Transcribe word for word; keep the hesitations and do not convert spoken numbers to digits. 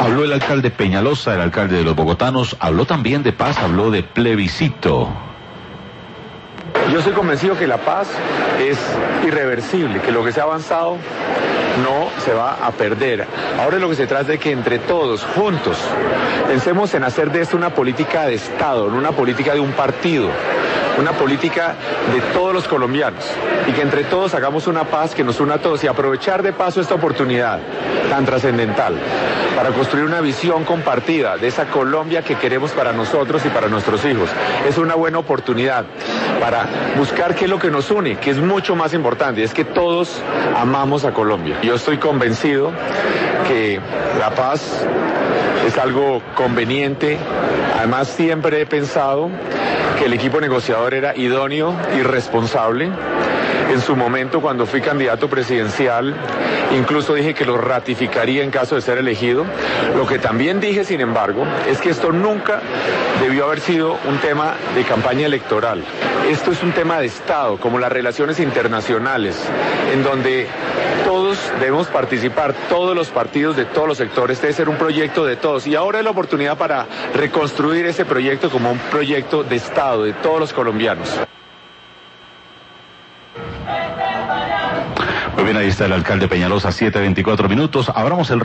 Habló el alcalde Peñalosa, el alcalde de los bogotanos, habló también de paz, habló de plebiscito. Yo estoy convencido que la paz es irreversible, que lo que se ha avanzado no se va a perder. Ahora lo que se trata es de que entre todos, juntos, pensemos en hacer de esto una política de Estado, no una política de un partido, una política de todos los colombianos, y que entre todos hagamos una paz que nos una a todos y aprovechar de paso esta oportunidad tan trascendental para construir una visión compartida de esa Colombia que queremos para nosotros y para nuestros hijos. Es una buena oportunidad para buscar qué es lo que nos une, que es mucho más importante, es que todos amamos a Colombia. Yo estoy convencido que la paz es algo conveniente. Además, siempre he pensado que el equipo negociador era idóneo y responsable. En su momento, cuando fui candidato presidencial, incluso dije que lo ratificaría en caso de ser elegido. Lo que también dije, sin embargo, es que esto nunca debió haber sido un tema de campaña electoral. Esto es un tema de Estado, como las relaciones internacionales, en donde todos debemos participar, todos los partidos de todos los sectores, debe ser un proyecto de todos. Y ahora es la oportunidad para reconstruir ese proyecto como un proyecto de Estado, de todos los colombianos. Muy bien, ahí está el alcalde Peñalosa, siete veinticuatro minutos. Abramos el